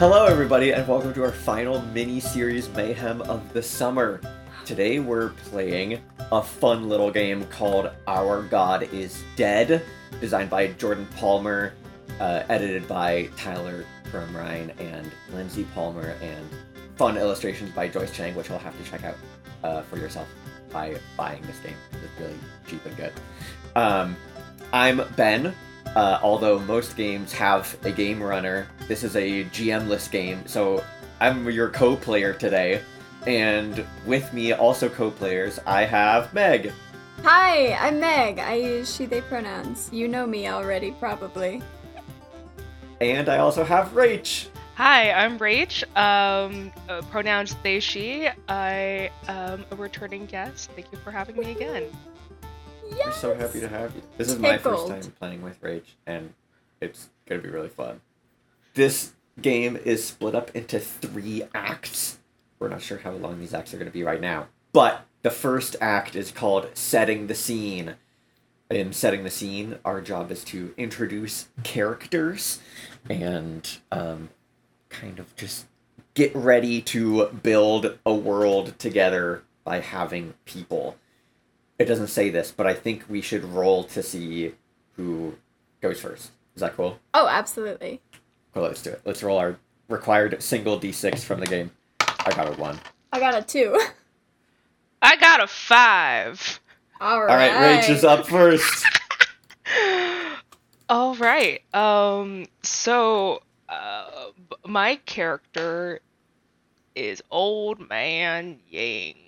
Hello, everybody, and welcome to our final mini-series mayhem of the summer. Today we're playing a fun little game called Our God is Dead, designed by Jordan Palmer, edited by Tyler Crumrine and Lindsay Palmer, and fun illustrations by Joyce Chang, which you'll have to check out for yourself by buying this game. It's really cheap and good. I'm Ben. Although most games have a game runner, this is a GM-less game, so I'm your co-player today. And with me, also co-players, I have Meg. Hi, I'm Meg. I use she, they pronouns. You know me already, probably. And I also have Rach. Hi, I'm Rach. Pronouns they, she. I am a returning guest. Thank you for having me again. Yes! We're so happy to have you. This is my first time playing with Rach, and it's going to be really fun. This game is split up into 3 acts. We're not sure how long these acts are going to be right now. But the first act is called Setting the Scene. In Setting the Scene, our job is to introduce characters and kind of just get ready to build a world together by having people. It doesn't say this, but I think we should roll to see who goes first. Is that cool? Oh, absolutely. Cool, let's do it. Let's roll our required single d6 from the game. I got a 1. I got a 2. I got a 5. Alright. Rach is up first. Alright, my character is Old Man Ying.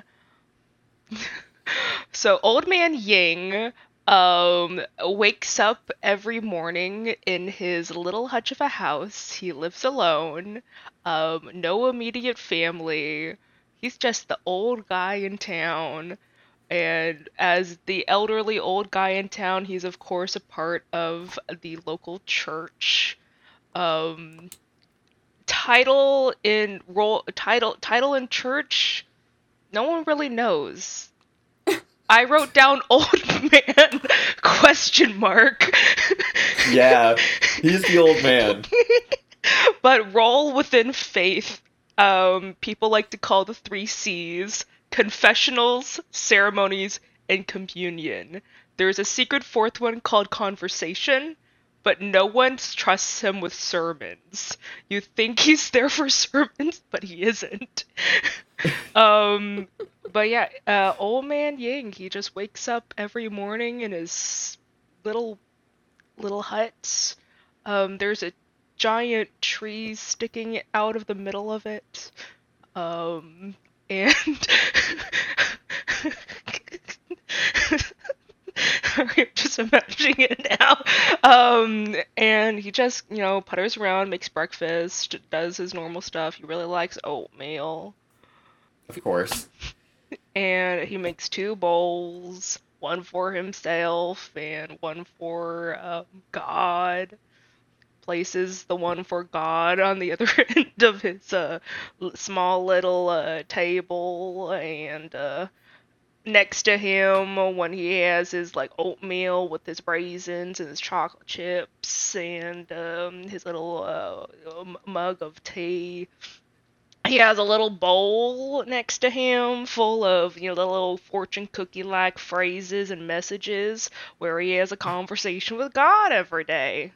So Old Man Ying wakes up every morning in his little hutch of a house. He lives alone, no immediate family. He's just the old guy in town. And as the elderly old guy in town, he's of course a part of the local church. Title in church, no one really knows. I wrote down old man, question mark. Yeah, he's the old man. But role within faith, people like to call the 3 C's: confessionals, ceremonies, and communion. There's a secret 4th one called conversation, but no one trusts him with sermons. You think he's there for sermons, but he isn't. But yeah, Old Man Ying, he just wakes up every morning in his little hut. There's a giant tree sticking out of the middle of it. And I'm just imagining it now. And he just, putters around, makes breakfast, does his normal stuff. He really likes oatmeal. Of course. And he makes 2 bowls, one for himself and one for God. Places the one for God on the other end of his small little table, and next to him, when he has his oatmeal with his raisins and his chocolate chips and his little mug of tea, he has a little bowl next to him full of, the little fortune cookie-like phrases and messages where he has a conversation with God every day.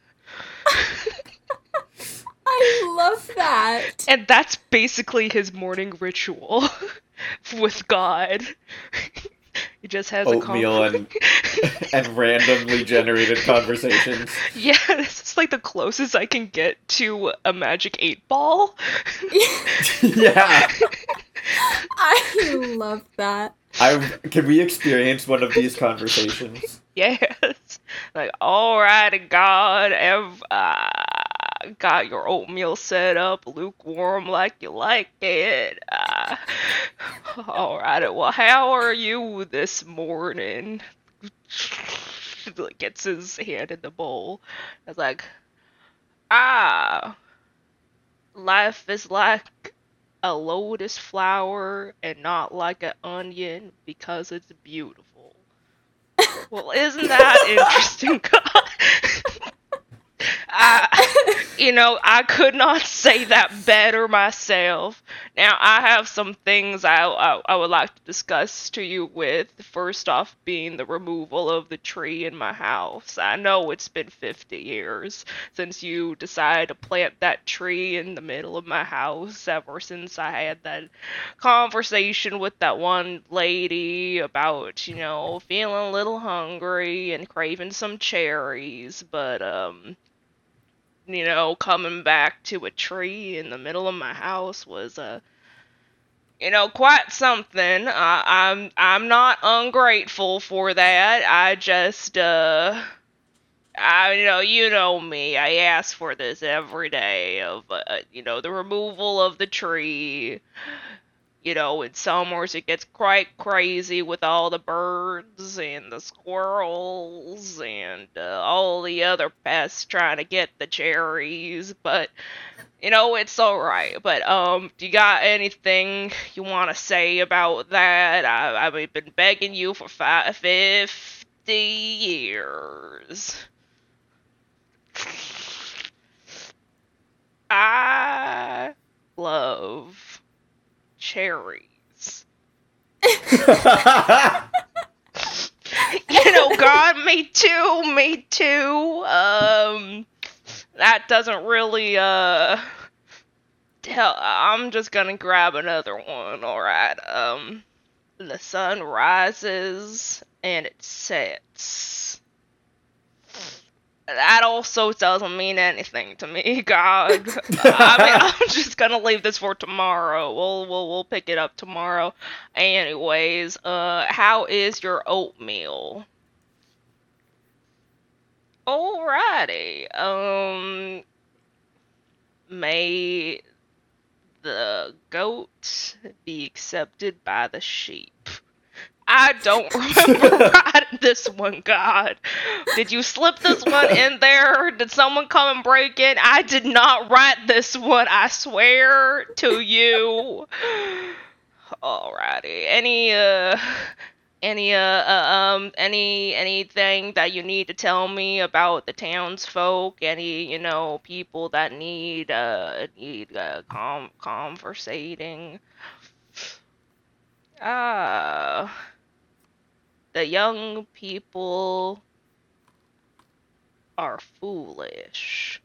I love that. And that's basically his morning ritual with God. He just has oatmeal and randomly generated conversations. Yeah, this is the closest I can get to a Magic 8 Ball. Yeah. I love that. Can we experience one of these conversations? Yes. Alrighty, God, got your oatmeal set up lukewarm like you like it. Alrighty, well, how are you this morning? Gets his hand in the bowl. It's life is like a lotus flower and not like an onion because it's beautiful. Well, isn't that interesting, God? I could not say that better myself. Now, I have some things I would like to discuss to you with. First off, being the removal of the tree in my house. I know it's been 50 years since you decided to plant that tree in the middle of my house, ever since I had that conversation with that one lady about, feeling a little hungry and craving some cherries, but, coming back to a tree in the middle of my house was quite something. I'm not ungrateful for that. I just you know me. I ask for this every day of the removal of the tree. In summers it gets quite crazy with all the birds and the squirrels and all the other pests trying to get the cherries, but it's alright. But do you got anything you want to say about that? I've been begging you for 50 years. I love cherries. God, me too. That doesn't really tell. I'm just gonna grab another one. All right. The sun rises and it sets. That also doesn't mean anything to me, God. I'm just gonna leave this for tomorrow. We'll pick it up tomorrow. Anyways, how is your oatmeal? Alrighty. May the goat be accepted by the sheep. I don't remember writing this one, God. Did you slip this one in there? Did someone come and break it? I did not write this one, I swear to you. Alrighty. Anything that you need to tell me about the townsfolk? Any, people that need conversating? The young people are foolish.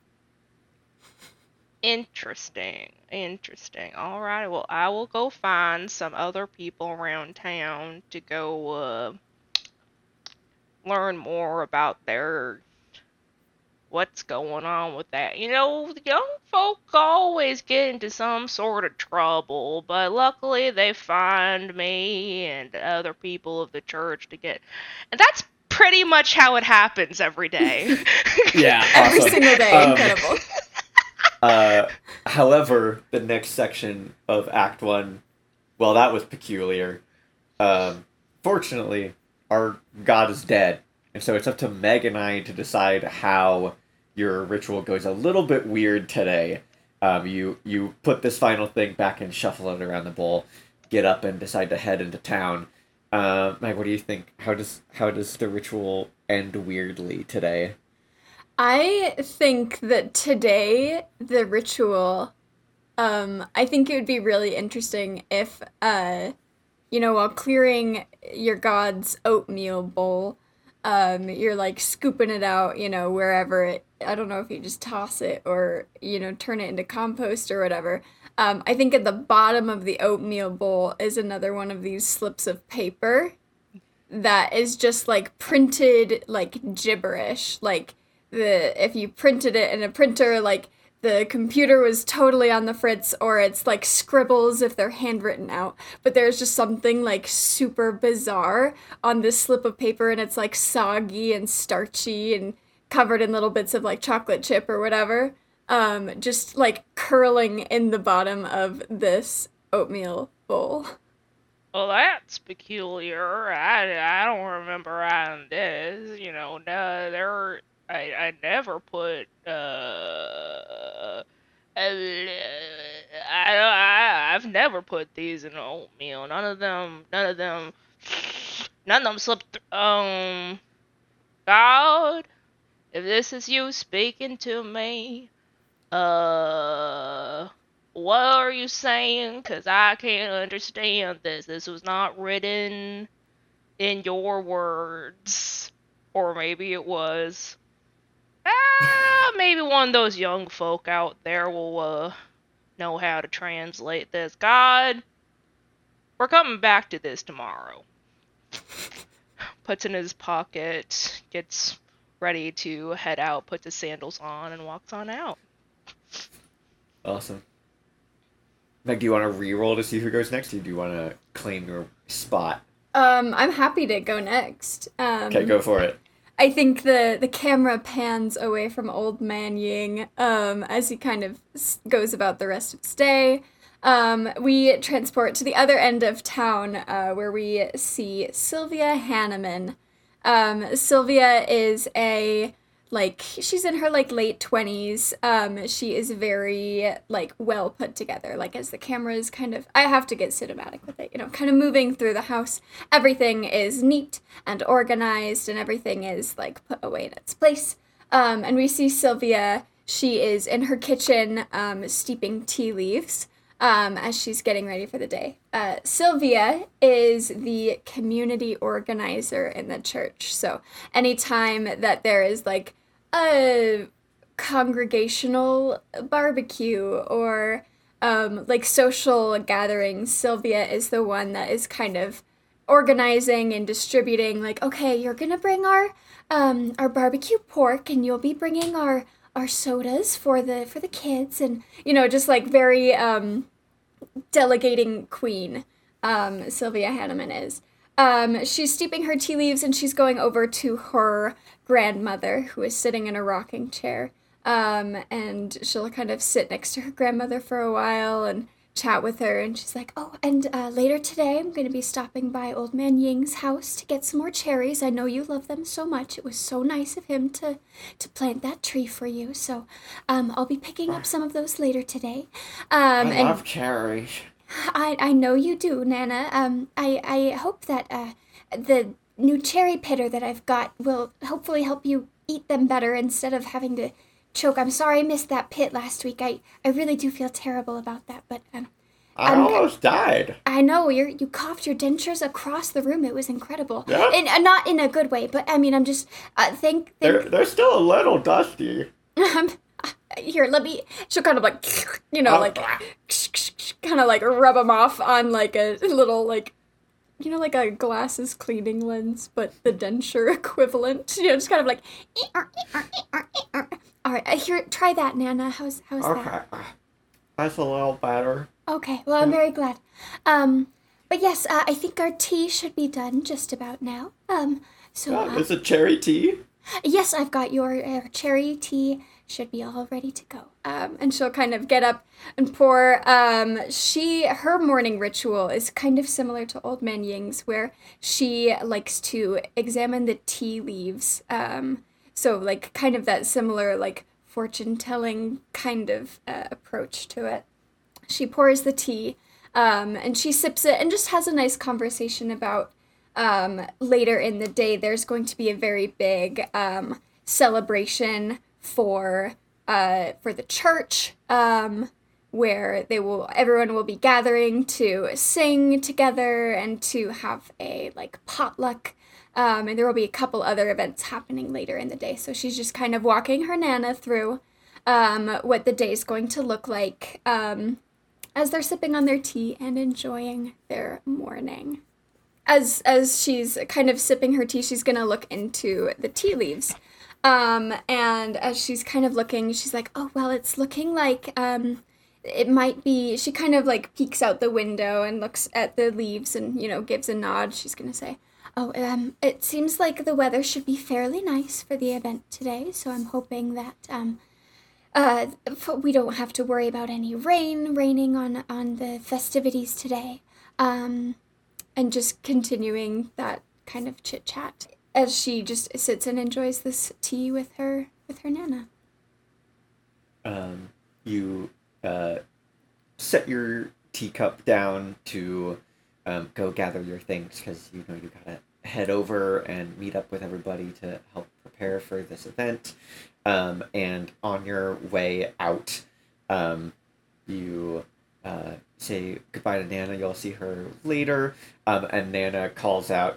Interesting. Alright, well, I will go find some other people around town to go learn more about what's going on with that. The young folk always get into some sort of trouble, but luckily they find me and other people of the church and that's pretty much how it happens every day. Yeah, Every awesome. single day. Incredible. However, the next section of Act 1, well, that was peculiar. Fortunately, our god is dead, and so it's up to Meg and I to decide how your ritual goes a little bit weird today. You put this final thing back and shuffle it around the bowl, get up and decide to head into town. Meg, what do you think? How does the ritual end weirdly today? I think that today the ritual, I think it would be really interesting if, while clearing your god's oatmeal bowl, you're like scooping it out, wherever I don't know if you just toss it or, turn it into compost or whatever. I think at the bottom of the oatmeal bowl is another one of these slips of paper that is just like printed like gibberish. Like if you printed it in a printer, like the computer was totally on the fritz, or it's like scribbles if they're handwritten out. But there's just something like super bizarre on this slip of paper, and it's like soggy and starchy and covered in little bits of like chocolate chip or whatever. Just like curling in the bottom of this oatmeal bowl. Well, that's peculiar. I don't remember writing this. No, I never put I've never put these in oatmeal. None of them slipped. God, If this is you speaking to me, uh, what are you saying? 'Cause I can't understand this. This was not written in your words. Or maybe it was. Maybe one of those young folk out there will, know how to translate this. God, we're coming back to this tomorrow. Puts in his pocket, gets ready to head out, puts his sandals on, and walks on out. Awesome. Meg, do you want to re-roll to see who goes next, or do you want to claim your spot? I'm happy to go next. Okay, go for it. I think the camera pans away from Old Man Ying as he kind of goes about the rest of his day. We transport to the other end of town where we see Sylvia Hanneman. Sylvia is she's in her late 20s. She is very well put together. As the camera is I have to get cinematic with it, kind of moving through the house. Everything is neat and organized, and everything is put away in its place. And we see Sylvia. She is in her kitchen, steeping tea leaves. As she's getting ready for the day. Sylvia is the community organizer in the church. So anytime that there is a congregational barbecue or social gatherings, Sylvia is the one that is kind of organizing and distributing. Okay, you're gonna bring our barbecue pork, and you'll be bringing our sodas for the kids, and just very delegating queen. Sylvia Hanneman is. She's steeping her tea leaves, and she's going over to her grandmother, who is sitting in a rocking chair. And she'll kind of sit next to her grandmother for a while and chat with her. And she's like, oh, and later today I'm going to be stopping by Old Man Ying's house to get some more cherries. I know you love them so much. It was so nice of him to plant that tree for you. So I'll be picking up some of those later today. I love cherries. I know you do, Nana. I hope that the new cherry pitter that I've got will hopefully help you eat them better instead of having to choke. I'm sorry I missed that pit last week. I really do feel terrible about that, but I almost died. I know, you coughed your dentures across the room. It was incredible. Yeah. And not in a good way, but I mean, I'm just They're still a little dusty. Here, let me. She'll kind of kind of rub them off on a little a glasses cleaning lens, but the denture equivalent. Just kind of all right, here, try that, Nana. How's that? Okay, that's a little better. Okay, well, I'm very glad. But yes, I think our tea should be done just about now. Is it cherry tea? Yes, I've got your cherry tea. Should be all ready to go. And she'll kind of get up and pour. Her morning ritual is kind of similar to Old Man Ying's, where she likes to examine the tea leaves. So kind of that similar fortune telling kind of approach to it. She pours the tea, and she sips it and just has a nice conversation about later in the day there's going to be a very big celebration for the church, where everyone will be gathering to sing together and to have a potluck, and there will be a couple other events happening later in the day. So she's just kind of walking her Nana through what the day's going to look like as they're sipping on their tea and enjoying their morning. As she's kind of sipping her tea, she's gonna look into the tea leaves. And as she's kind of looking, she's like, oh, well, it's looking like, it might be, she kind of peeks out the window and looks at the leaves and, gives a nod. She's going to say, oh, it seems like the weather should be fairly nice for the event today. So I'm hoping that, we don't have to worry about any raining on the festivities today. And just continuing that kind of chit chat as she just sits and enjoys this tea with her Nana. You set your teacup down to go gather your things, because you gotta head over and meet up with everybody to help prepare prepare for this event. And on your way out, you say goodbye to Nana. You'll see her later. And Nana calls out,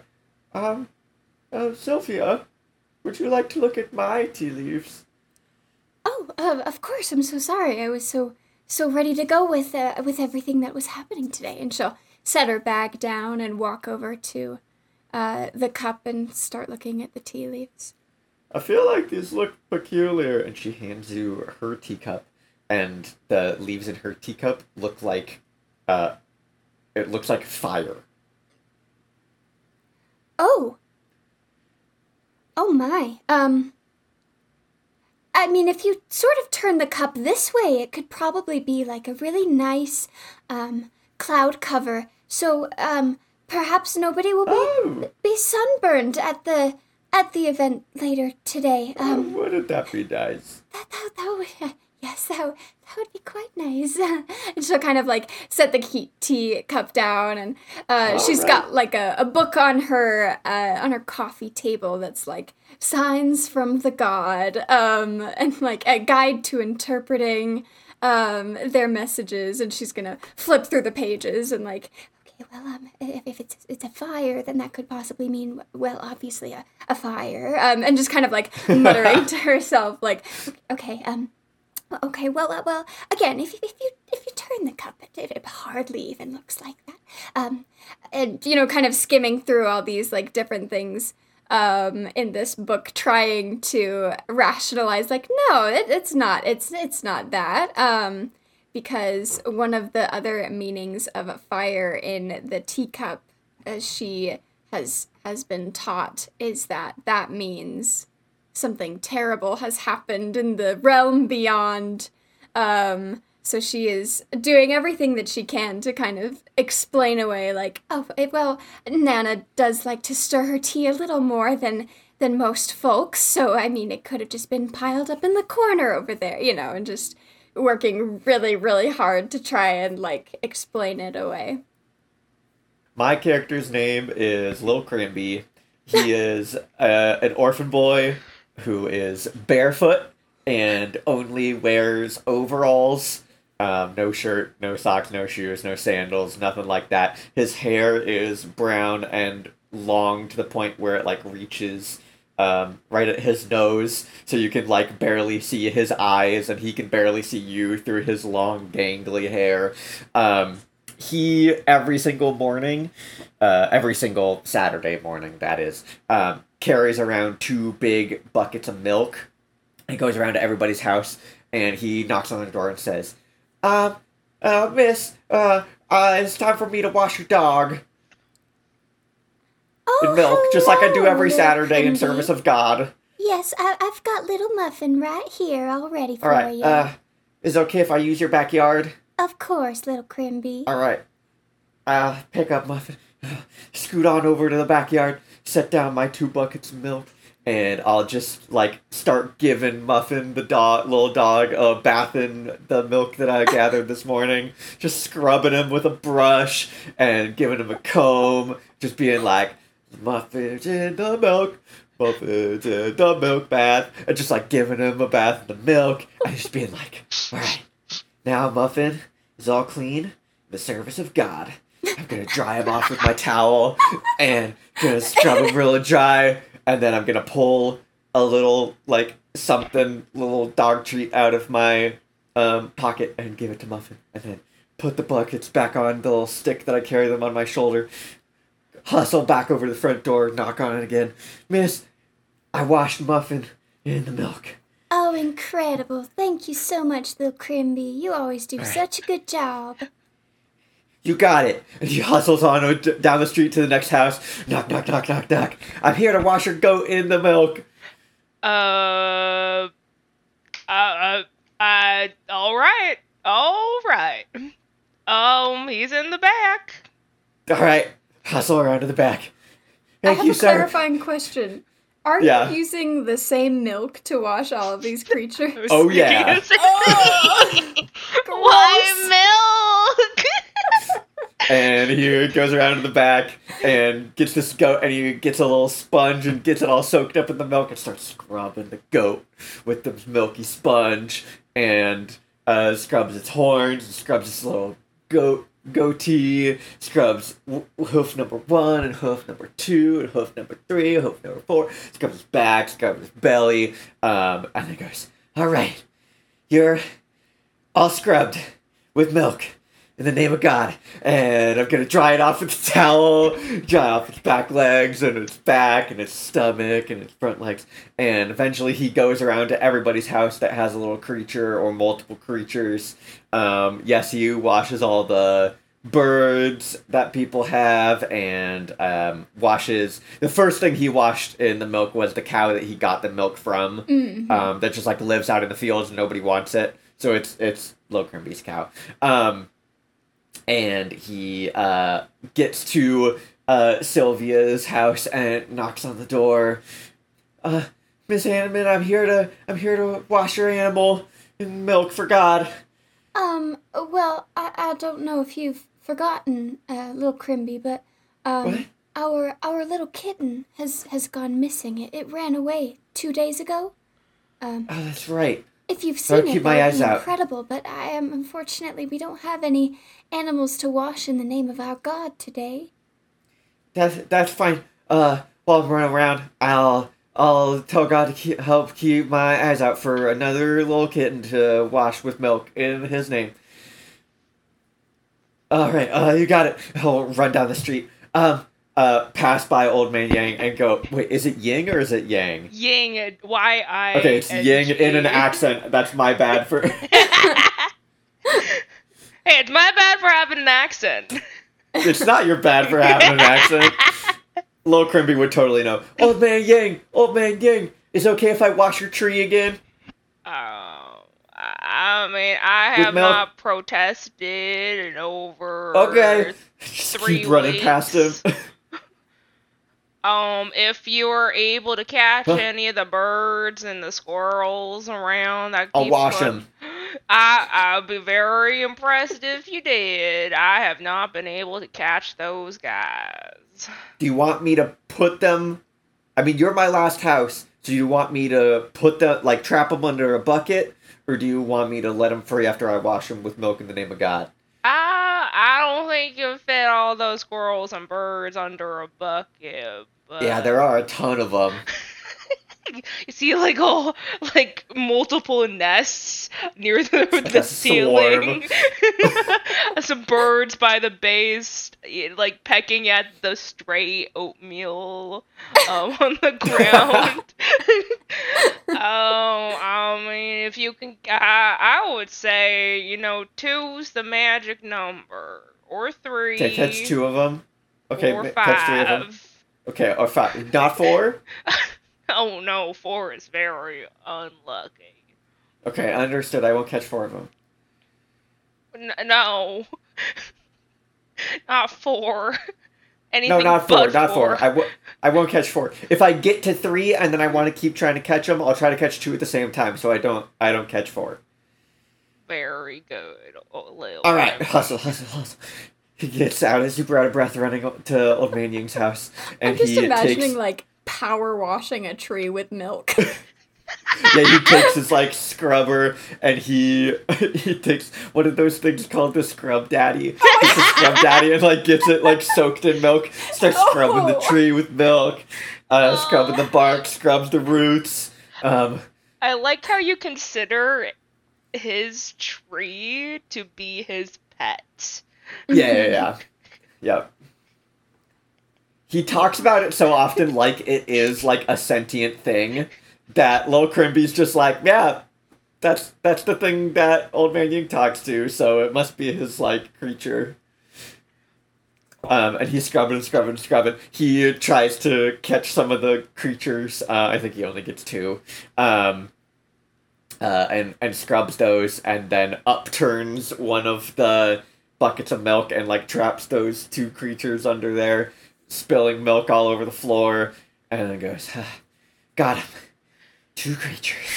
Sylvia, would you like to look at my tea leaves? Oh, of course. I'm so sorry. I was so ready to go with everything that was happening today. And she'll set her bag down and walk over to the cup and start looking at the tea leaves. I feel like these look peculiar. And she hands you her teacup. And the leaves in her teacup look like, it looks like fire. Oh. Oh my. I mean, if you sort of turn the cup this way, it could probably be like a really nice, cloud cover. So, perhaps nobody will be sunburned at the event later today. Wouldn't that be nice? That would, yes, that would be quite nice. And she'll kind of like set the tea cup down, and she's got like a book on her coffee table that's like signs from the god, and like a guide to interpreting their messages. And she's gonna flip through the pages and like, okay, well, if it's a fire, then that could possibly mean, well, obviously a fire, and just kind of like muttering to herself, like, okay, well, again, if you turn the cup, it hardly even looks like that. And, kind of skimming through all these, like, different things, in this book, trying to rationalize, like, no, it's not that, because one of the other meanings of a fire in the teacup, as she has been taught, is that means something terrible has happened in the realm beyond. So she is doing everything that she can to kind of explain away, like, well, Nana does like to stir her tea a little more than most folks, so, I mean, it could have just been piled up in the corner over there, and just working really, really hard to try and, like, explain it away. My character's name is Lil Cranby. He is an orphan boy who is barefoot and only wears overalls. No shirt, no socks, no shoes, no sandals, nothing like that. His hair is brown and long to the point where it, like, reaches right at his nose, so you can, like, barely see his eyes, and he can barely see you through his long, gangly hair. He, every single morning, every single Saturday morning, that is, carries around 2 big buckets of milk. He goes around to everybody's house, and he knocks on the door and says, Miss, it's time for me to wash your dog. In milk, just like I do every Saturday in service of God. Yes, I've got little Muffin right here all ready for you. Alright, is it okay if I use your backyard? Of course, little Crimby. Alright. Pick up Muffin, scoot on over to the backyard, set down my 2 buckets of milk, and I'll just, like, start giving Muffin, the little dog, a bath in the milk that I gathered this morning. Just scrubbing him with a brush and giving him a comb. Just being like, Muffin's in the milk, Muffin's in the milk bath. And just, like, giving him a bath in the milk. And just being like, alright, now Muffin is all clean in the service of God. I'm gonna dry him off with my towel and gonna scrub him real dry. And then I'm gonna pull a little, like, little dog treat out of my pocket and give it to Muffin. And then put the buckets back on the little stick that I carry them on my shoulder. Hustle back over to the front door, knock on it again. Miss, I washed Muffin in the milk. Oh, incredible. Thank you so much, little Crimby. You always do such a good job. You got it. And she hustles on down the street to the next house. Knock, knock, knock, knock, knock. I'm here to wash your goat in the milk. All right. He's in the back. All right. Hustle around to the back. I have a clarifying question. Are you using the same milk to wash all of these creatures? Oh, yeah. Why milk? And he goes around to the back and gets this goat, and he gets a little sponge and gets it all soaked up in the milk and starts scrubbing the goat with the milky sponge, and scrubs its horns, and scrubs its little goatee, scrubs hoof number 1 and hoof number 2 and hoof number 3, hoof number 4, scrubs his back, scrubs his belly, and then goes, "All right, you're all scrubbed with milk in the name of God, and I'm gonna dry it off with a towel, dry off its back legs and its back and its stomach and its front legs." And eventually he goes around to everybody's house that has a little creature or multiple creatures. Yes, he washes all the birds that people have, and washes. The first thing he washed in the milk was the cow that he got the milk from. Mm-hmm. That just like lives out in the fields and nobody wants it. So it's Lil Crimby's cow. And he gets to Sylvia's house and knocks on the door. "Miss Hanneman, I'm here to wash your animal in milk for God." Well, I don't know if you've forgotten, little Crimby, but, What? our little kitten has gone missing. It ran away 2 days ago. Oh, that's right. If you've I'll seen keep it, my that would eyes be out. incredible, but unfortunately, we don't have any animals to wash in the name of our God today. That's fine. While I'm running around, I'll tell God to help keep my eyes out for another little kitten to wash with milk in His name. All right, you got it. I'll run down the street. Pass by Old Man Yang and go, "Wait, is it Ying or is it Yang?" Ying, Y-I-N-G. Okay, it's Ying in an accent. That's my bad for... Hey, it's my bad for having an accent. It's not your bad for having an accent. Lil Crimby would totally know. Old Man Yang, is it okay if I wash your tree again? I mean, I have milk? not protested in over Okay. 3 Keep running weeks. past him. If you were able to catch any of the birds and the squirrels around, I'll wash them. I'd be very impressed if you did. I have not been able to catch those guys. Do you want me to put them... I mean, you're my last house, so do you want me to put the... like, trap them under a bucket? Or do you want me to let them free after I wash them with milk in the name of God? I don't think you fit all those squirrels and birds under a bucket. But... Yeah, there are a ton of them. You see, like multiple nests near the a ceiling. Some birds by the base, like pecking at the stray oatmeal on the ground. I mean, if you can, I would say, 2's the magic number, or 3. Okay, catch 2 of them. Okay, or 5. catch 3 of them. Okay, or 5. Not 4? Oh no, 4 is very unlucky. Okay, understood. I won't catch 4 of them. No. Not 4. Anything No, not 4, but not 4. 4. I won't catch 4. If I get to 3 and then I want to keep trying to catch them, I'll try to catch 2 at the same time, so I don't catch 4. Very good. Alright, hustle. He gets super out of breath running to Old Man Ying's house. And I'm just he imagining, takes... like, power washing a tree with milk. Yeah, he takes his, like, scrubber, and he takes one of those things called the Scrub Daddy. Takes the Scrub Daddy and, like, gets it, like, soaked in milk, starts scrubbing the tree with milk, scrubbing the bark, scrubs the roots. I like how you consider his tree to be his pet. Yeah. Yep. He talks about it so often like it is, like, a sentient thing that Lil Crimby's just like, yeah, that's the thing that Old Man Ying talks to, so it must be his, like, creature. And he's scrubbing. He tries to catch some of the creatures. I think he only gets 2. And scrubs those, and then upturns one of the buckets of milk and, like, traps those 2 creatures under there, spilling milk all over the floor, and then goes, got him. 2 creatures.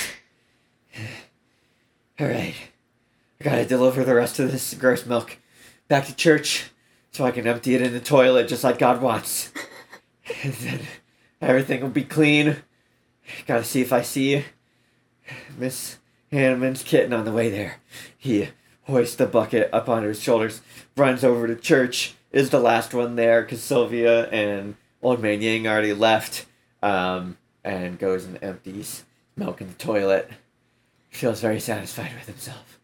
Alright. I gotta deliver the rest of this gross milk back to church so I can empty it in the toilet just like God wants. And then everything will be clean. Gotta see if I see Miss Hanneman's kitten on the way there. He hoists the bucket up onto his shoulders, runs over to church, is the last one there because Sylvia and Old Man Ying already left, and goes and empties milk in the toilet. Feels very satisfied with himself.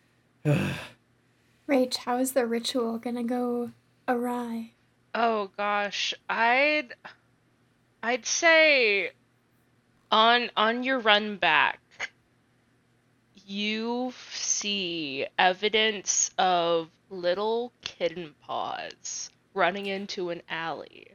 Rach, how is the ritual gonna go awry? Oh gosh, I'd say on your run back, you see evidence of little kitten paws running into an alley.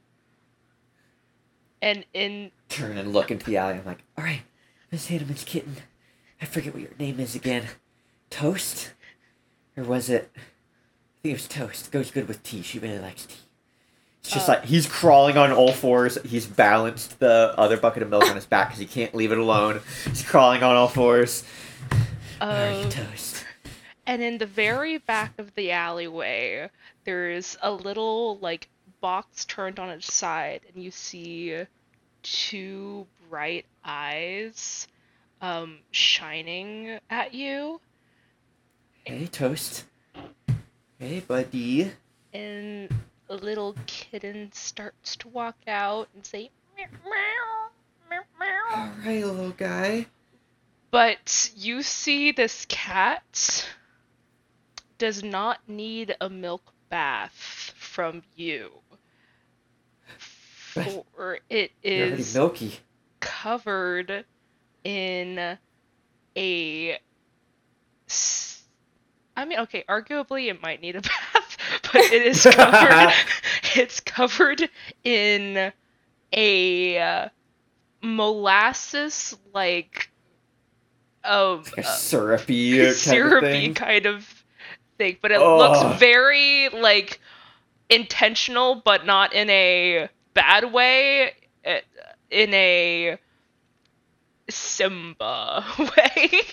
And in Turn and look into the alley. I'm like, all right, Miss Hanneman's kitten. I forget what your name is again. Toast? Or was it? I think it was Toast. Goes good with tea. She really likes tea. It's just like he's crawling on all fours. He's balanced the other bucket of milk on his back because he can't leave it alone. He's crawling on all fours. Alright, Toast. And in the very back of the alleyway, there's a little like box turned on its side, and you see two bright eyes shining at you. Hey, Toast. Hey, buddy. And a little kitten starts to walk out and say, meow, meow, meow, meow. Alright, little guy. But you see this cat does not need a milk bath from you. For it You're already is milky. covered in a... I mean, okay, arguably it might need a bath, but it is covered... It's covered in a molasses, like A syrupy kind of syrupy thing. kind of thing, but it looks very like intentional, but not in a bad way, in a Simba way.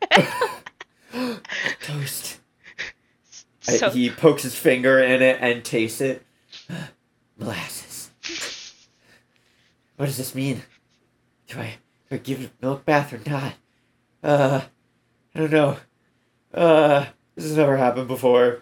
Toast. So, He pokes his finger in it and tastes it. Molasses. What does this mean? Do I give it a milk bath or not? I don't know. This has never happened before.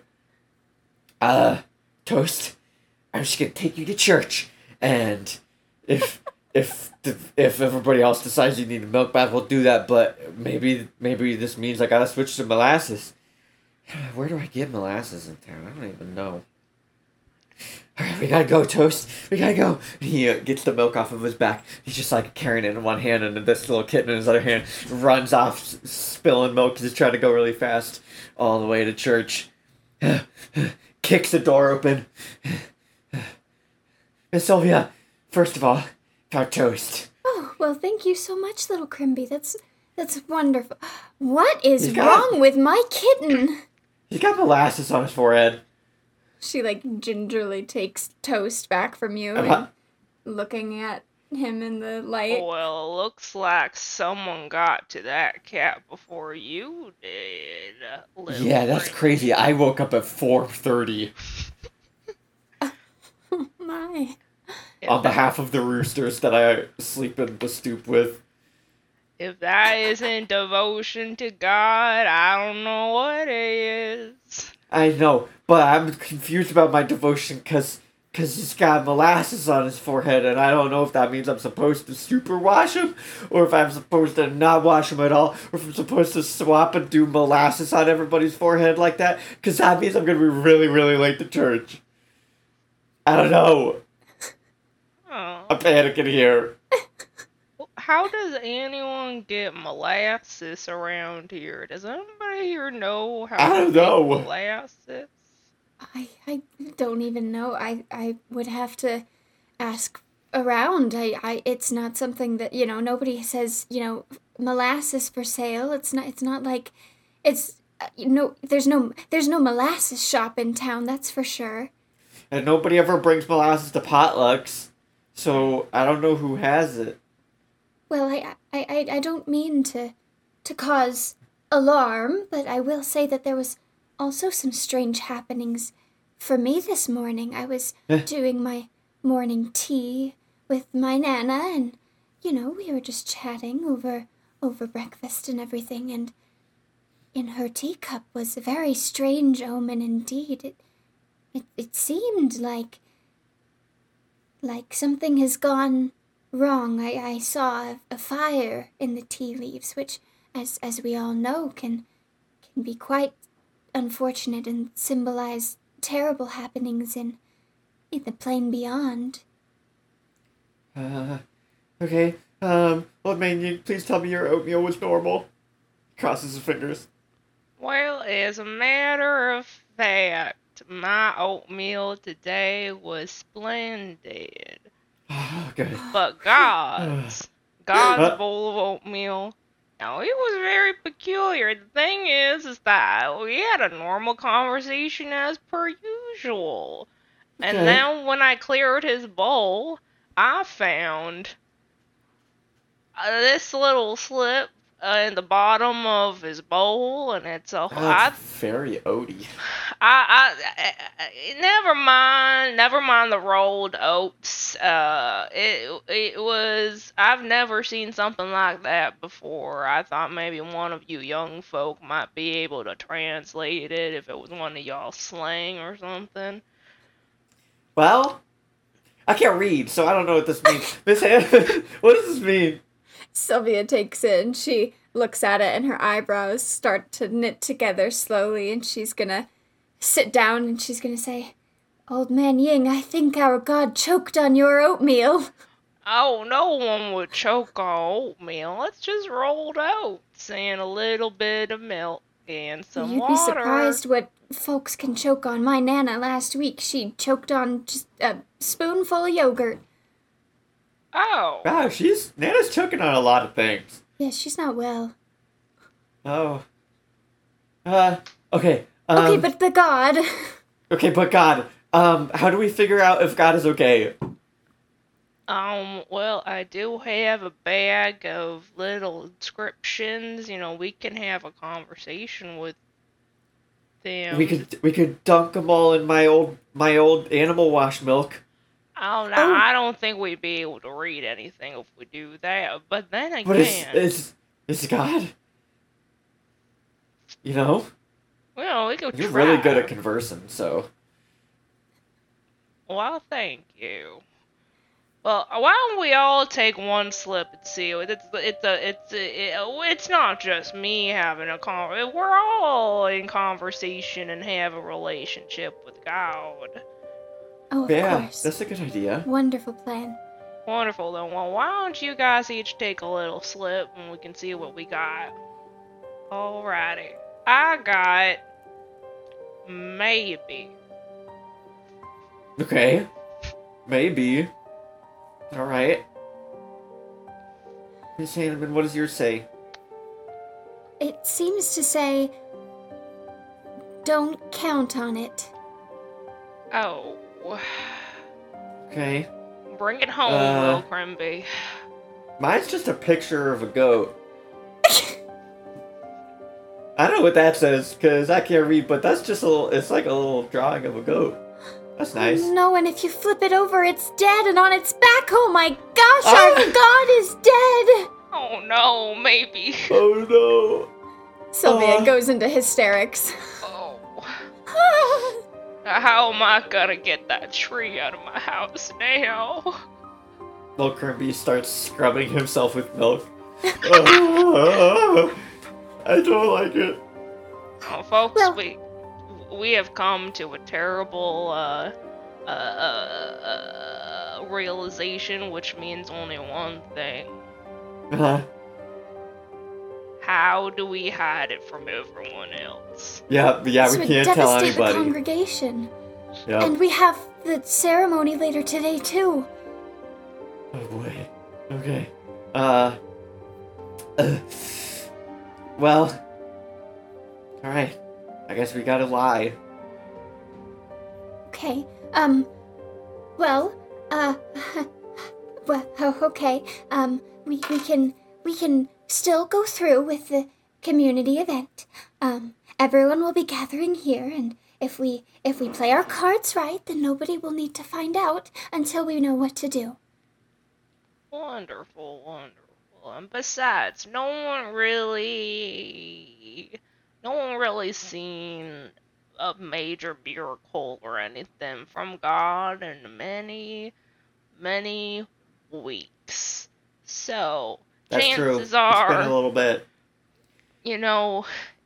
Toast, I'm just gonna take you to church, and if everybody else decides you need a milk bath, we'll do that, but maybe this means I gotta switch to molasses. Where do I get molasses in town? I don't even know. Alright, we gotta go, Toast. We gotta go. He gets the milk off of his back. He's just like carrying it in one hand and this little kitten in his other hand. Runs off, spilling milk because he's trying to go really fast all the way to church. Kicks the door open. Miss Sylvia, first of all, our Toast. Oh, well, thank you so much, little Crimby. That's wonderful. What is wrong with my kitten? He's got molasses on his forehead. She, like, gingerly takes Toast back from you and looking at him in the light. well, looks like someone got to that cat before you did. Little Yeah, that's Ring. crazy. I woke up at 4:30 Oh, my. on behalf of the roosters that I sleep in the stoop with. If that isn't devotion to God, I don't know what is. I know, but I'm confused about my devotion because he's got molasses on his forehead, and I don't know if that means I'm supposed to super wash him, or if I'm supposed to not wash him at all, or if I'm supposed to swap and do molasses on everybody's forehead like that, because that means I'm going to be really, really late to church. I don't know. Oh. I'm panicking here. How does anyone get molasses around here? Does anybody here know how I to don't make know. molasses? I don't even know. I would have to ask around. It's not something that, nobody says, molasses for sale. It's not like it's there's no molasses shop in town, that's for sure. And nobody ever brings molasses to potlucks, so I don't know who has it. Well, I don't mean to cause alarm, but I will say that there was also some strange happenings for me this morning. I was doing my morning tea with my Nana, and, we were just chatting over breakfast and everything, and in her teacup was a very strange omen indeed. It seemed like something has gone wrong. I saw a fire in the tea leaves, which, as we all know, can be quite unfortunate and symbolize terrible happenings in the plane beyond. Okay. Old man, you please tell me your oatmeal was normal. Crosses his fingers. Well, as a matter of fact, my oatmeal today was splendid. Good. But God's bowl of oatmeal, now it was very peculiar. The thing is that we had a normal conversation as per usual. And Okay. then when I cleared his bowl, I found this little slip in the bottom of his bowl, and it's a That's very oaty. never mind the rolled oats. It was, I've never seen something like that before. I thought maybe one of you young folk might be able to translate it if it was one of y'all slang or something. Well, I can't read, so I don't know what this means. Miss Hannah, what does this mean? Sylvia takes it and she looks at it and her eyebrows start to knit together slowly, and she's gonna sit down and she's gonna say, "Old Man Ying, I think our god choked on your oatmeal." Oh, no one would choke on oatmeal. It's just rolled oats and a little bit of milk and some You'd water. be surprised what folks can choke on. My Nana last week, she choked on just a spoonful of yogurt. Oh. Wow, Nana's choking on a lot of things. Yeah, she's not well. Oh. Okay. Okay, but the god. Okay, but God. How do we figure out if God is okay? Well, I do have a bag of little inscriptions. We can have a conversation with them. We could dunk them all in my old animal wash milk. Oh, no, I don't think we'd be able to read anything if we do that. But then again... But it's God. Well, we could You're try. really good at conversing, so... Well, thank you. Well, why don't we all take one slip and see? It's not just me having a conversation. We're all in conversation and have a relationship with God. Oh, of Yeah, course. that's a good idea. Wonderful plan. Wonderful, then. Well, why don't you guys each take a little slip and we can see what we got. Alrighty. I got... maybe. Okay. Maybe. Alright. Miss Hanneman, what does yours say? It seems to say, don't count on it. Oh. Okay. Bring it home, Will Crimby. Mine's just a picture of a goat. I know what that says, because I can't read, but that's just it's like a little drawing of a goat. That's nice. No, and if you flip it over, it's dead, and on its back, oh my gosh, our god is dead! Oh no, maybe. Oh no. Sylvia goes into hysterics. Oh. How am I gonna get that tree out of my house now? Milk Kirby starts scrubbing himself with milk. I don't like it. Oh, folks, Well- we have come to a terrible realization, which means only one thing. How do we hide it from everyone else? Yeah, we This would can't tell devastate the anybody. congregation. Yeah. And we have the ceremony later today, too. Oh boy. Okay. Well. Alright. I guess we gotta lie. Okay, well, okay, we can still go through with the community event. Everyone will be gathering here, and if we play our cards right, then nobody will need to find out until we know what to do. Wonderful, wonderful. And besides, no one really seen a major miracle or anything from God in many, many weeks. So, That's true. chances It's been a are, little bit. you know,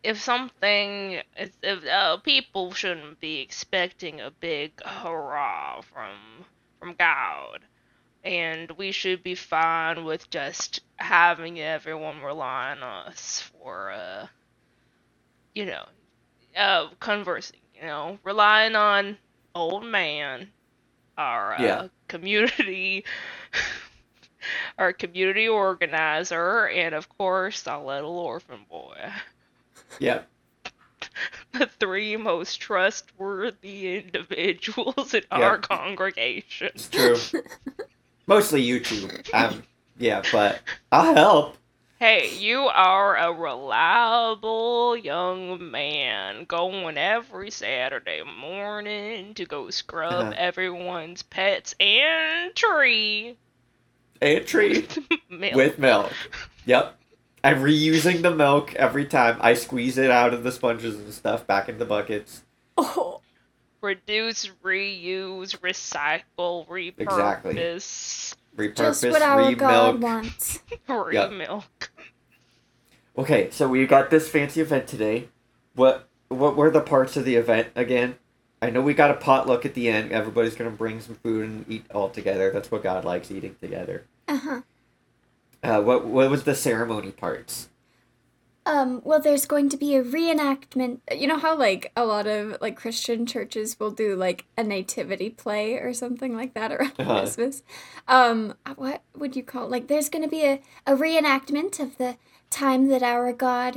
if people shouldn't be expecting a big hurrah from God, and we should be fine with just having everyone rely on us for you know, conversing, relying on old man, our Yeah. community, our community organizer, and of course our little orphan boy. Yeah. The three most trustworthy individuals in Yep. our congregation. It's true. Mostly you two. Yeah, but I'll help. Hey, you are a reliable young man going every Saturday morning to go scrub Uh-huh. everyone's pets and tree A tree with milk. with milk. Yep. I'm reusing the milk every time. I squeeze it out of the sponges and stuff back into buckets. Oh, Reduce, reuse, recycle, repurpose, Exactly. Just Repurpose, what our God remilk. wants. remilk. Okay, so we got this fancy event today. What were the parts of the event again? I know we got a potluck at the end. Everybody's gonna bring some food and eat all together. That's what God likes, eating together. Uh-huh. What was the ceremony parts? Well, there's going to be a reenactment. you know how like a lot of like Christian churches will do like a nativity play or something like that around Uh-huh. Christmas? What would you call it? Like, there's going to be a reenactment of the time that our God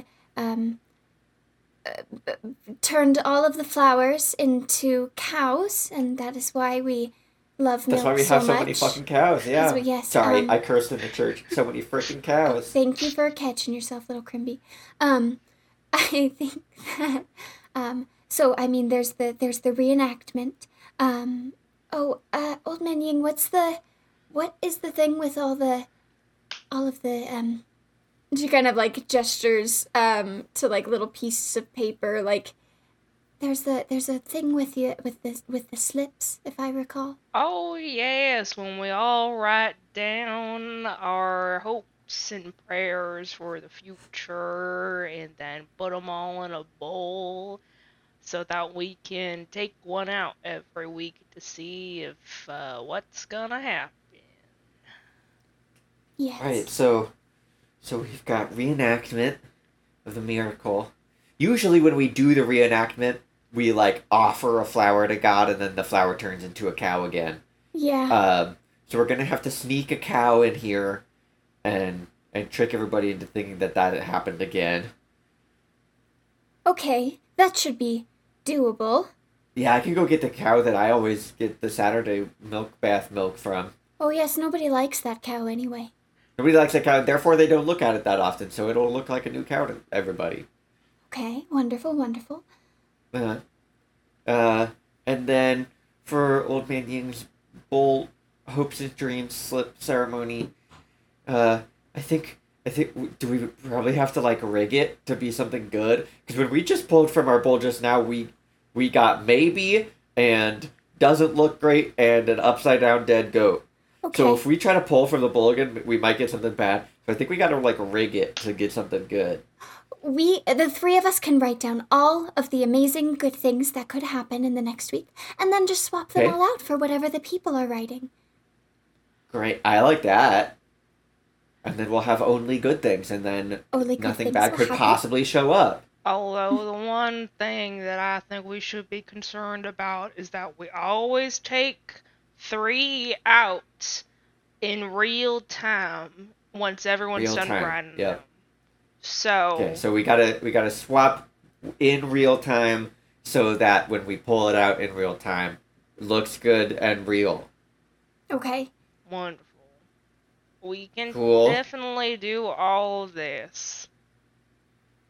turned all of the flowers into cows, and that is why we love milk That's why we so have so much. many fucking cows. Yeah. Yes, Sorry, I cursed in the church. So many freaking cows. Thank you for catching yourself, little Crimby. I think that so I mean there's the reenactment. Old Man Ying, what is the thing with all of the She kind of like gestures to like little pieces of paper, like there's a thing with the slips, if I recall. Oh, yes, when we all write down our hopes and prayers for the future and then put them all in a bowl so that we can take one out every week to see if what's gonna happen. Yes. Right, so we've got reenactment of the miracle. Usually when we do the reenactment, we like offer a flower to God and then the flower turns into a cow again. Yeah. So we're gonna have to sneak a cow in here and trick everybody into thinking that happened again. Okay, that should be doable. Yeah, I can go get the cow that I always get the Saturday bath milk from. Oh yes, nobody likes that cow anyway. Nobody likes that cow, therefore they don't look at it that often, so it'll look like a new cow to everybody. Okay, wonderful, wonderful. And then for Old Man Ying's bowl hopes and dreams slip ceremony, I think do we probably have to like rig it to be something good? Because when we just pulled from our bowl just now, we got maybe and doesn't look great and an upside down dead goat. Okay. So if we try to pull from the bowl again, we might get something bad. So I think we got to like rig it to get something good. The three of us can write down all of the amazing good things that could happen in the next week, and then just swap them Okay. all out for whatever the people are writing. Great, I like that. And then we'll have only good things, and then Only good nothing things bad will could happen. possibly show up. Although the one thing that I think we should be concerned about is that we always take 3 out in real time once everyone's Real done time, grinding yeah. them. So Okay, so we gotta swap in real time so that when we pull it out in real time, it looks good and real. Okay. wonderful. We can Cool. definitely do all of this.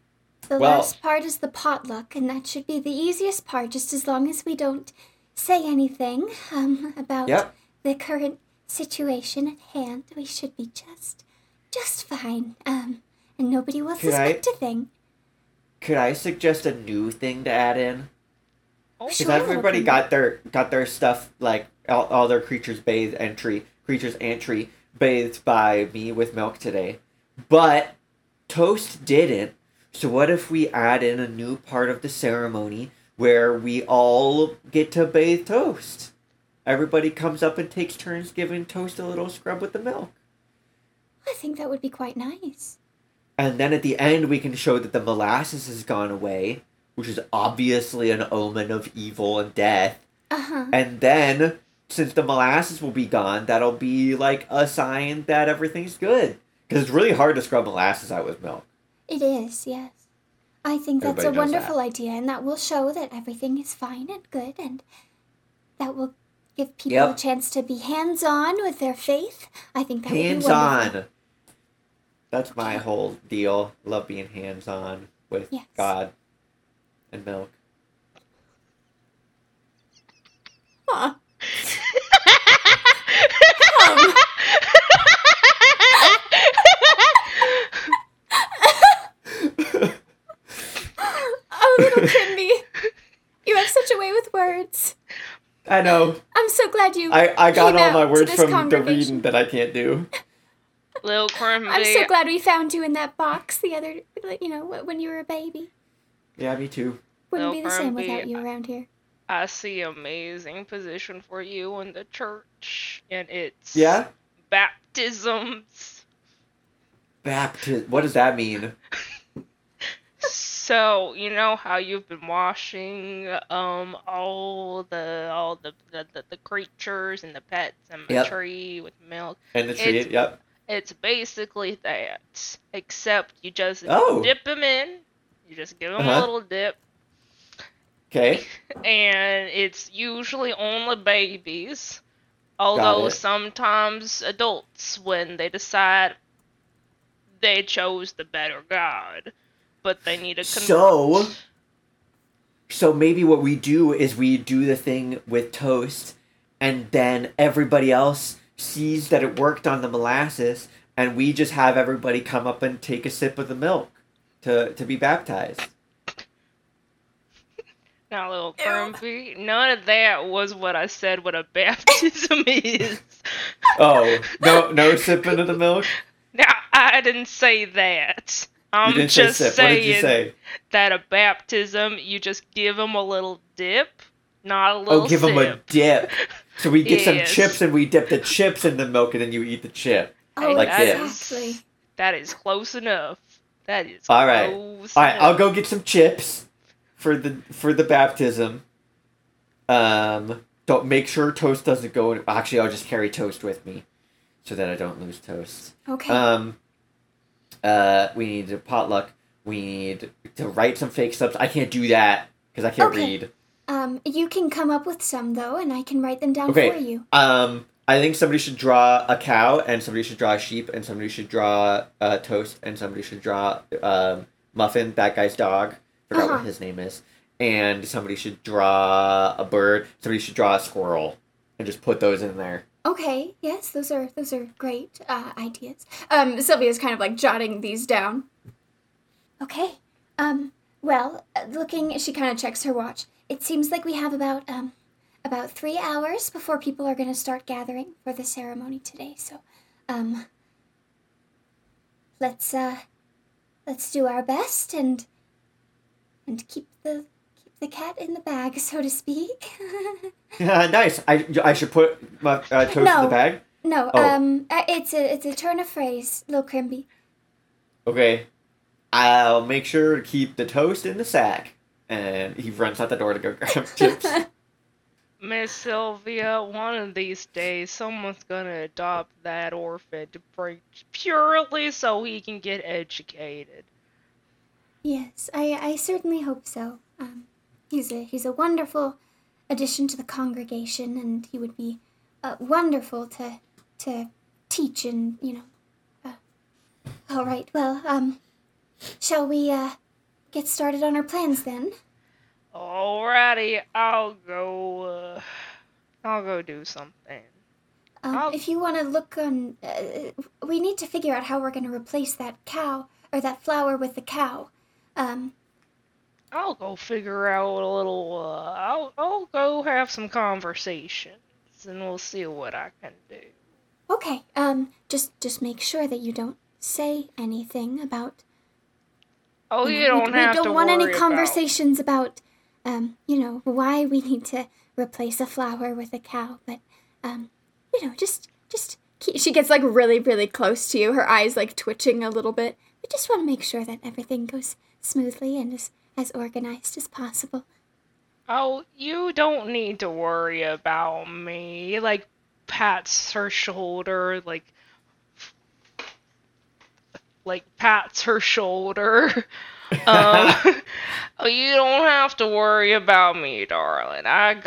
The Well- last part is the potluck, and that should be the easiest part, just as long as we don't say anything about Yep. the current situation at hand. We should be just fine. And nobody will Could I- suspect a thing. Could I suggest a new thing to add in? Oh, Because Sure. everybody got their stuff, like all their creatures and tree bathed by me with milk today, but Toast didn't. So what if we add in a new part of the ceremony where we all get to bathe Toast? Everybody comes up and takes turns giving Toast a little scrub with the milk. I think that would be quite nice. And then at the end, we can show that the molasses has gone away, which is obviously an omen of evil and death. Uh-huh. And then, since the molasses will be gone, that'll be like a sign that everything's good. Because it's really hard to scrub molasses out with milk. It is, yes. I think that's Everybody a knows wonderful idea, and that will show that everything is fine and good, and that will give people Yep. a chance to be hands-on with their faith. I think that would be wonderful. Hands-on! That's my whole deal. Love being hands-on with Yes. God and milk. Huh. Oh, little Crimby, you have such a way with words. I know. I'm so glad you I got came all my out to words this from the congregation. reading that I can't do. Little Crimby. I'm so glad we found you in that box the other, when you were a baby. Yeah, me too. Wouldn't Little be the same Crimby, without you around here. I see amazing position for you in the church, and it's Yeah? baptisms. Baptism. What does that mean? So you know how you've been washing all the creatures and the pets and the Yep. tree with milk. And the tree, It's- yep. It's basically that, except you just Oh. dip them in. You just give them Uh-huh. a little dip, Okay. and it's usually only babies. Although it. sometimes adults, when they decide they chose the better god, but they need to convert. So maybe what we do is we do the thing with Toast, and then everybody else sees that it worked on the molasses, and we just have everybody come up and take a sip of the milk to be baptized. Now, little Crumpy, none of that was what I said what a baptism is. Oh, no sipping of the milk? Now, I didn't say that. I'm You didn't say just sip. What saying did you say? that a baptism, you just give them a little dip, not a little Oh, give them a sip. dip. So we get some Yes. chips and we dip the chips in the milk and then you eat the chip. Oh, Like that this. exactly. That is close enough. That is All right. close All right, I'll enough. go get some chips for the baptism. Don't make sure Toast doesn't go. Actually, I'll just carry Toast with me, so that I don't lose Toast. Okay. We need a potluck. We need to write some fake subs. I can't do that because I can't Okay. read. You can come up with some, though, and I can write them down Okay. for you. I think somebody should draw a cow, and somebody should draw a sheep, and somebody should draw Toast, and somebody should draw Muffin, that guy's dog. Forgot Uh-huh. what his name is. And somebody should draw a bird. Somebody should draw a squirrel, and just put those in there. Okay, yes, those are great ideas. Sylvia's kind of like jotting these down. Okay. Well, looking, she kind of checks her watch. It seems like we have about 3 hours before people are going to start gathering for the ceremony today. So, let's do our best and keep the cat in the bag, so to speak. Nice. I should put my Toast in No. the bag? No, Oh. it's a turn of phrase, Lil Crimby. Okay. I'll make sure to keep the Toast in the sack. And he runs out the door to go grab chips. Miss Sylvia, one of these days, someone's gonna adopt that orphan to preach purely so he can get educated. Yes, I certainly hope so. He's a wonderful addition to the congregation, and he would be wonderful to teach and. All right. Well, shall we get started on our plans then. Alrighty, I'll go do something. If you want to look on, we need to figure out how we're going to replace that cow, or that flower with the cow. I'll go figure out a little, I'll go have some conversations, and we'll see what I can do. Okay, just make sure that you don't say anything about... Oh, you don't have to We don't want any worry conversations about, why we need to replace a flower with a cow, but, just She gets like really, really close to you, her eyes like twitching a little bit. we just want to make sure that everything goes smoothly and is as organized as possible. Oh, you don't need to worry about me. Like, pats her shoulder, pats her shoulder. Oh, you don't have to worry about me, darling. I've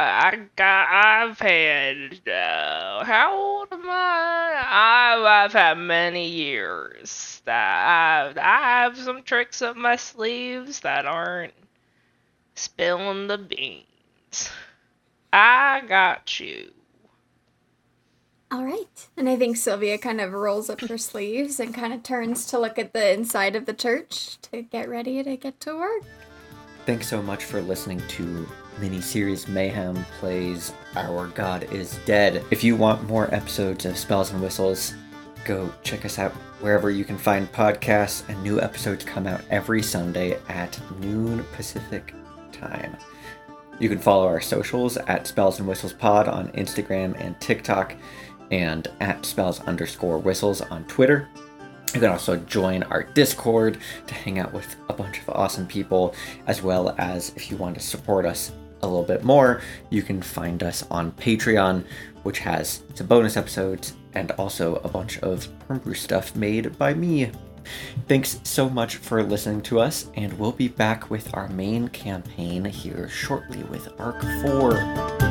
had, how old am I? I've had many years that I have some tricks up my sleeves that aren't spilling the beans. I got you. All right. And I think Sylvia kind of rolls up her sleeves and kind of turns to look at the inside of the church to get ready to get to work. Thanks so much for listening to miniseries Mayhem Plays Our God is Dead. If you want more episodes of Spells and Whistles, go check us out wherever you can find podcasts, and new episodes come out every Sunday at noon Pacific time. You can follow our socials at Spells and Whistles Pod on Instagram and TikTok, and at Spells_Whistles on Twitter. You can also join our Discord to hang out with a bunch of awesome people, as well as if you want to support us a little bit more, you can find us on Patreon, which has some bonus episodes and also a bunch of homebrew stuff made by me. Thanks so much for listening to us, and we'll be back with our main campaign here shortly with Arc 4.